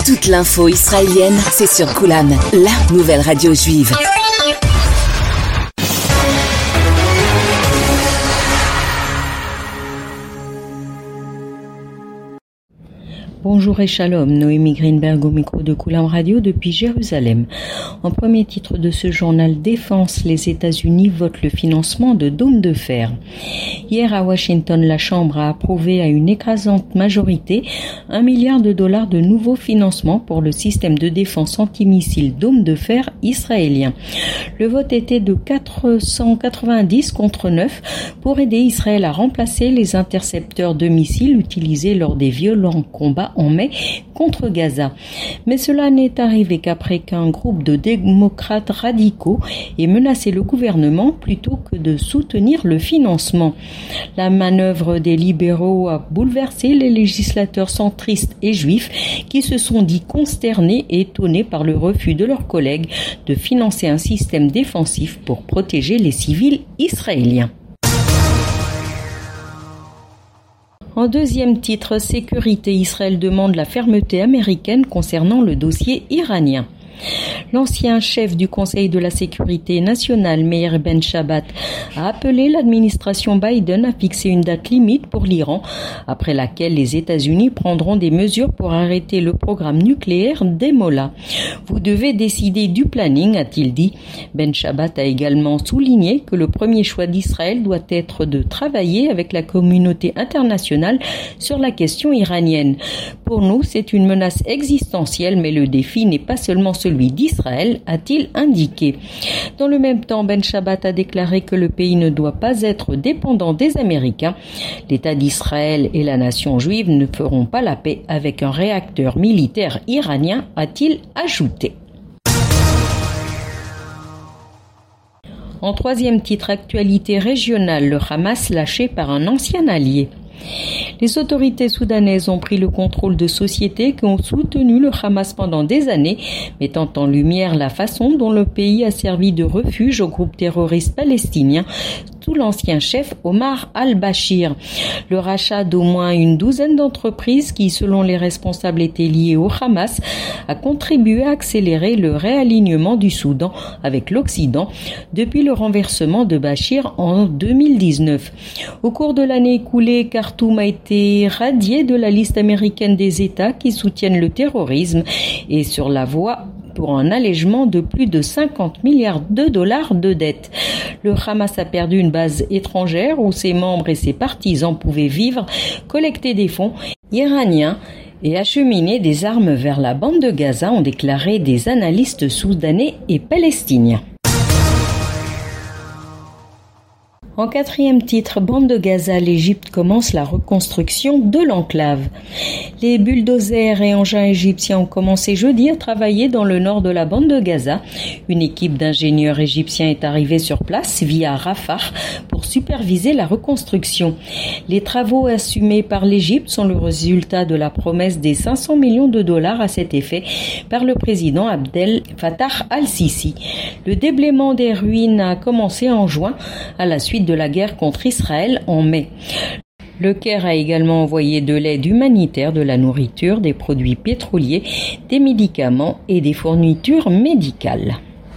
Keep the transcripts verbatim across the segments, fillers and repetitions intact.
Toute l'info israélienne, c'est sur Coulam, la nouvelle radio juive. Bonjour et shalom, Noémie Greenberg au micro de Coulam Radio depuis Jérusalem. En premier titre de ce journal Défense, les États-Unis votent le financement de dômes de fer. Hier à Washington, la Chambre a approuvé à une écrasante majorité un milliard de dollars de nouveaux financements pour le système de défense antimissile dôme de fer israélien. Le vote était de quatre cent quatre-vingt-dix contre neuf pour aider Israël à remplacer les intercepteurs de missiles utilisés lors des violents combats en mai contre Gaza. Mais cela n'est arrivé qu'après qu'un groupe de démocrates radicaux ait menacé le gouvernement plutôt que de soutenir le financement. La manœuvre des libéraux a bouleversé les législateurs centristes et juifs qui se sont dit consternés et étonnés par le refus de leurs collègues de financer un système défensif pour protéger les civils israéliens. En deuxième titre, sécurité, Israël demande la fermeté américaine concernant le dossier iranien. L'ancien chef du Conseil de la sécurité nationale, Meir Ben Shabbat, a appelé l'administration Biden à fixer une date limite pour l'Iran, après laquelle les États-Unis prendront des mesures pour arrêter le programme nucléaire des Mollahs. Vous devez décider du planning, a-t-il dit. Ben Shabbat a également souligné que le premier choix d'Israël doit être de travailler avec la communauté internationale sur la question iranienne. Pour nous, c'est une menace existentielle, mais le défi n'est pas seulement celui d'Israël, a-t-il indiqué. Dans le même temps, Ben Shabbat a déclaré que le pays ne doit pas être dépendant des Américains. L'État d'Israël et la nation juive ne feront pas la paix avec un réacteur militaire iranien, a-t-il ajouté. En troisième titre, actualité régionale, le Hamas lâché par un ancien allié. Les autorités soudanaises ont pris le contrôle de sociétés qui ont soutenu le Hamas pendant des années, mettant en lumière la façon dont le pays a servi de refuge au groupe terroriste palestinien sous l'ancien chef Omar al-Bashir. Le rachat d'au moins une douzaine d'entreprises qui, selon les responsables, étaient liées au Hamas, a contribué à accélérer le réalignement du Soudan avec l'Occident depuis le renversement de Bachir en deux mille dix-neuf. Au cours de l'année écoulée, Khartoum a été radié de la liste américaine des États qui soutiennent le terrorisme et sur la voie pour un allègement de plus de cinquante milliards de dollars de dettes. Le Hamas a perdu une base étrangère où ses membres et ses partisans pouvaient vivre, collecter des fonds iraniens et acheminer des armes vers la bande de Gaza, ont déclaré des analystes soudanais et palestiniens. En quatrième titre, bande de Gaza, l'Égypte commence la reconstruction de l'enclave. Les bulldozers et engins égyptiens ont commencé jeudi à travailler dans le nord de la bande de Gaza. Une équipe d'ingénieurs égyptiens est arrivée sur place via Rafah pour superviser la reconstruction. Les travaux assumés par l'Égypte sont le résultat de la promesse des cinq cents millions de dollars à cet effet par le président Abdel Fattah al-Sisi. Le déblaiement des ruines a commencé en juin à la suite de la guerre contre Israël en mai. Le Caire a également envoyé de l'aide humanitaire, de la nourriture, des produits pétroliers, des médicaments et des fournitures médicales.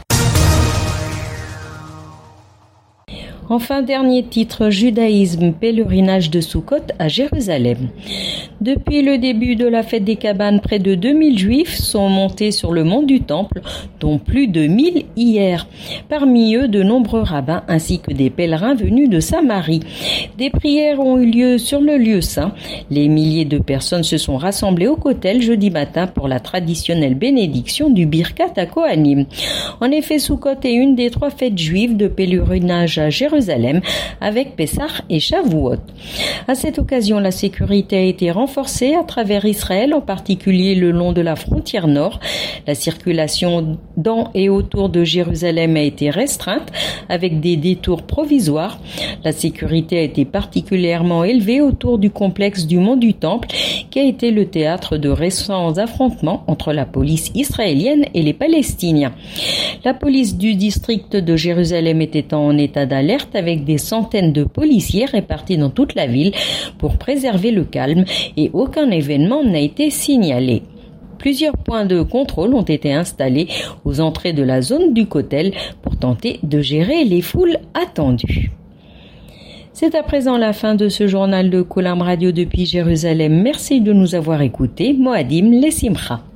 Enfin, dernier titre, judaïsme, pèlerinage de Soukhot à Jérusalem. Depuis le début de la fête des cabanes, près de deux mille juifs sont montés sur le mont du Temple, dont plus de mille hier. Parmi eux, de nombreux rabbins ainsi que des pèlerins venus de Samarie. Des prières ont eu lieu sur le lieu saint. Les milliers de personnes se sont rassemblées au Kotel jeudi matin pour la traditionnelle bénédiction du Birkat HaKohanim. En effet, Soukhot est une des trois fêtes juives de pèlerinage à Jérusalem. Jérusalem avec Pessah et Shavuot. À cette occasion, la sécurité a été renforcée à travers Israël, en particulier le long de la frontière nord. La circulation dans et autour de Jérusalem a été restreinte avec des détours provisoires. La sécurité a été particulièrement élevée autour du complexe du Mont du Temple, qui a été le théâtre de récents affrontements entre la police israélienne et les Palestiniens. La police du district de Jérusalem était en état d'alerte avec des centaines de policiers répartis dans toute la ville pour préserver le calme et aucun événement n'a été signalé. Plusieurs points de contrôle ont été installés aux entrées de la zone du Kotel pour tenter de gérer les foules attendues. C'est à présent la fin de ce journal de Koulam Radio depuis Jérusalem. Merci de nous avoir écoutés. Moadim Lesimcha.